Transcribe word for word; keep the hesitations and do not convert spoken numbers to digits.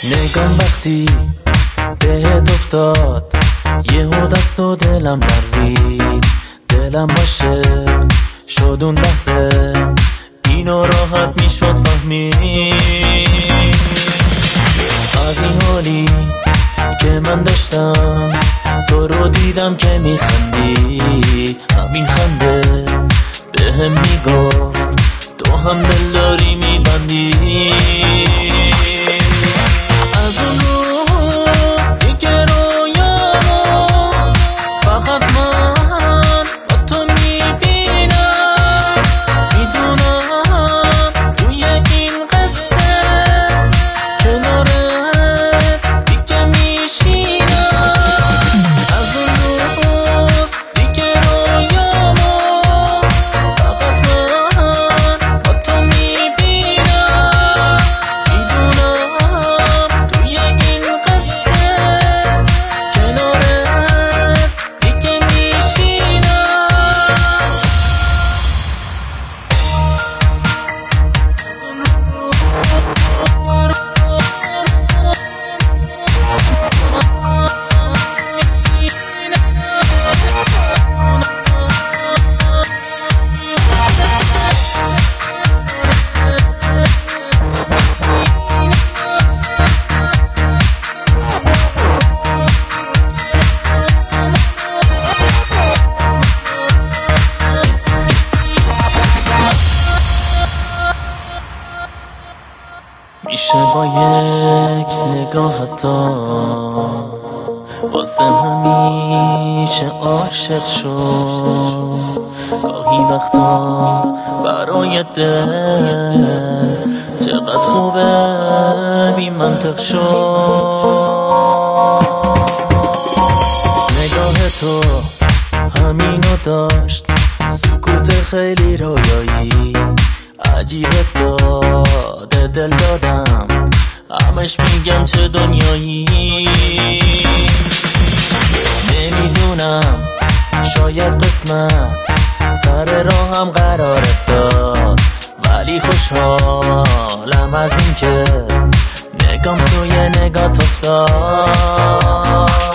نگام وقتی بهت افتاد یهو دست و دلم لرزید، دلم باشه شد اون لحظه اینو راحت میشد فهمید. از این حالی که من داشتم تو رو دیدم که میخندی، همین خنده بهم میگفت تو هم دل داری میبندی. از اون روز دیگه رویامو فقط من با تو میبینم، میدونم توی این قصه کنارت دیگه میشینم. از اون روز دیگه رویامو فقط من با تو میبینم، میدونم توی این قصه کنارت دیگه میشینم. میشه با یک نگاه حتی واسه همیشه عاشق شد، گاهی وقتا برای دل چقدر خوبه بی منطق شد. نگاه تو همینو داشت، سکوت خیلی رویایی، عجیبه ساده دل دادم، همش میگم چه دنیایی. نمیدونم شاید قسمت سر راهم قرارت داد، ولی خوشحالم از این که نگام توی نگات افتاد.